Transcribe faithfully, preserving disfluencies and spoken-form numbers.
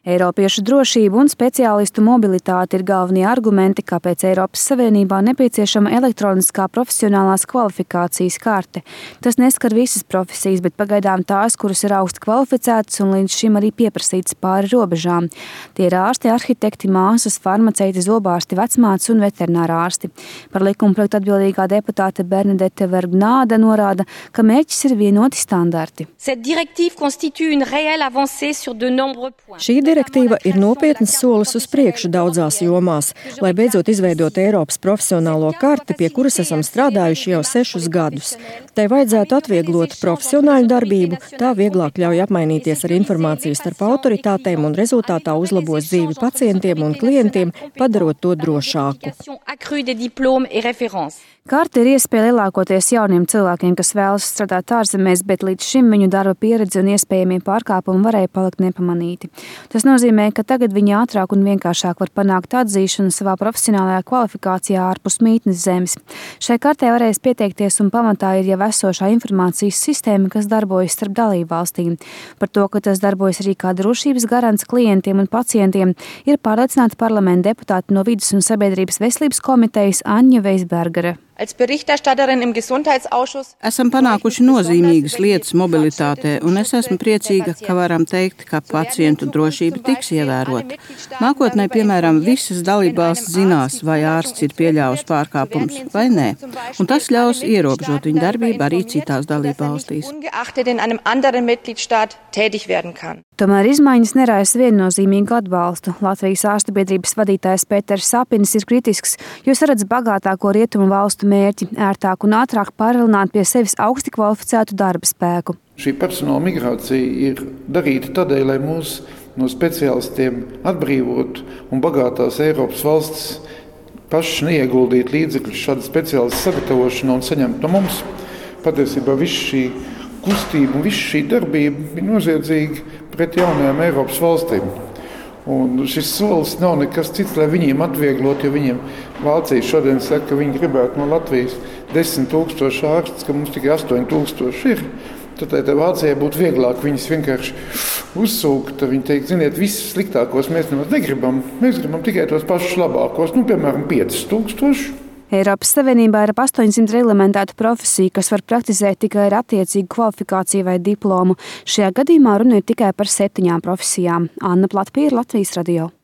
Eiropiešu drošība un speciālistu mobilitāte ir galvenie argumenti, kāpēc Eiropas Savienībā nepieciešama elektroniskā profesionālās kvalifikācijas karte. Tas neskar visas profesijas, bet pagaidām tās, kuras ir augsti kvalificētas un līdz šim arī pieprasītas pāri robežām. Tie ir ārsti, arhitekti, māsas, farmaceiti, zobārsti, vecmātes un veterinārārsti. Par likumprojektu atbildīgā deputāte Bernadette Vergnāde norāda, ka mērķis ir vienoti standarti. Šī direktīva ir nopietnas solis uz priekšu daudzās jomās, lai beidzot izveidot Eiropas profesionālo karti, pie kuras esam strādājuši jau sešus gadus. Tai vajadzētu atvieglot profesionāļu darbību, tā vieglāk ļauj apmainīties ar informāciju starp autoritātēm un rezultātā uzlabos dzīvi pacientiem un klientiem, padarot to drošāku. Karte ir iespēja lielākoties jauniem cilvēkiem, kas vēlas strādāt ārzemēs, bet līdz šim viņu darba pieredze un iespējamie pārkāpumi varēja palikt nepamanīti. Tas nozīmē, ka tagad viņi ātrāk un vienkāršāk var panākt atzīšanu savā profesionālajā kvalifikācijā ārpus mītnes zemes. Šai kartē varēs pieteikties un pamatā ir jau esošā informācijas sistēma, kas darbojas starp dalību valstīm. Par to, ka tas darbojas arī kā drošības garants klientiem un pacientiem, ir pārliecināta parlamenta deputāte no Vides un sabiedrības veselības komitejas Aņa Veisbergere. Esam panākuši nozīmīgas lietas mobilitātē, un es esmu priecīga, ka varam teikt, ka pacientu drošība tiks ievērota. Nākotnē, piemēram, visas dalībvalstis zinās, vai ārsts ir pieļāvis pārkāpumus vai nē, un tas ļaus ierobežot viņu darbību arī citās dalībvalstīs. Tomēr izmaiņas neraisa viennozīmīgu atbalstu. Latvijas ārstu biedrības vadītājs Pēters Sapinis ir kritisks, jo saredz bagātāko rietumu valstu mērķi ērtāk un ātrāk pārvilināt pie sevis augsti kvalificētu darba spēku. Šī personāla migrācija ir darīta tādēļ, lai mūs no speciālistiem atbrīvotu un bagātās Eiropas valstis pašas neieguldītu līdzekļus šādu speciālistu sagatavošanā un saņemt no mums. Patiesībā viss šī kustība un viss šī darbība ir noziedzīga pret jaunajām Eiropas valstīm. Un šis solis nav nekas cits, lai viņiem atvieglot, jo viņiem Vācija šodien saka, ka viņi gribētu no Latvijas desmit tūkstoši ārstus, ka mums tikai astoņi tūkstoši ir. Tad Vācijai būtu vieglāk viņus vienkārši uzsūkt. Viņi teikt, ziniet, visus sliktākos mēs nemaz negribam. Mēs gribam tikai tos pašus labākos, nu, piemēram, pieci tūkstoši. Eiropas Savienībā ir ap astoņsimt reglamentētu profesiju, kas var praktizēt tikai ar attiecīgu kvalifikāciju vai diplomu. Šajā gadījumā runa ir tikai par septiņām profesijām. Anna Platpīra, Latvijas radio.